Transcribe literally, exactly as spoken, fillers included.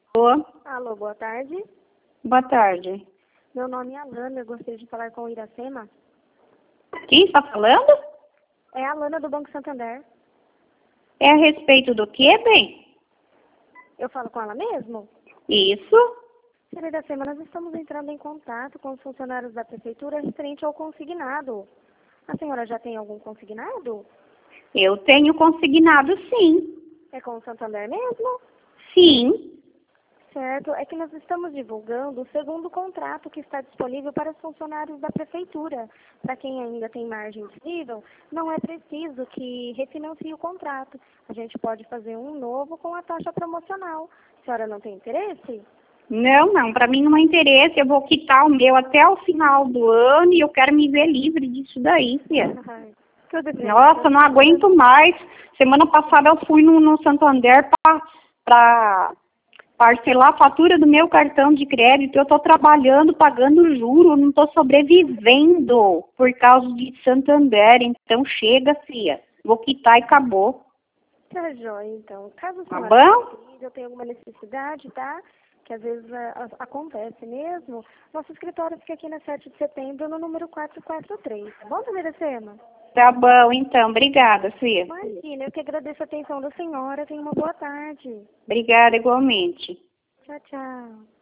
Alô? Alô, boa tarde. Boa tarde. Meu nome é Alana, eu gostaria de falar com o Iracema. Quem está falando? É a Alana do Banco Santander. É a respeito do quê, bem? Eu falo com ela mesmo? Isso. Senhora Iracema, nós estamos entrando em contato com os funcionários da prefeitura referente ao consignado. A senhora já tem algum consignado? Eu tenho consignado, sim. É com o Santander mesmo? Sim. Certo, é que nós estamos divulgando o segundo contrato que está disponível para os funcionários da prefeitura. Para quem ainda tem margem disponível, não é preciso que refinancie o contrato. A gente pode fazer um novo com a taxa promocional. A senhora não tem interesse? Não, não. Para mim não há interesse. Eu vou quitar o meu até o final do ano e eu quero me ver livre disso daí, filha. Ai, tudo bem. Nossa, não aguento mais. Semana passada eu fui no, no Santander para parcelar a fatura do meu cartão de crédito. Eu estou trabalhando, pagando juro, não estou sobrevivendo por causa de Santander. Então chega, filha. Vou quitar e acabou. Tá jóia, então. Caso a Tá senhora bom? precise, eu tenho alguma necessidade, tá? Que às vezes a, a, acontece mesmo. Nosso escritório fica aqui na sete de setembro, no número quatrocentos e quarenta e três. Tá bom, dona Iracema? Tá bom, então. Obrigada, filha. Imagina, eu que agradeço a atenção da senhora. Tenha uma boa tarde. Obrigada igualmente. Tchau, tchau.